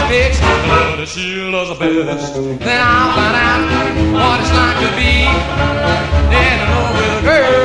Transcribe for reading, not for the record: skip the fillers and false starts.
fix, but she loves the best. Then I'll find out what it's like to be in love with a girl.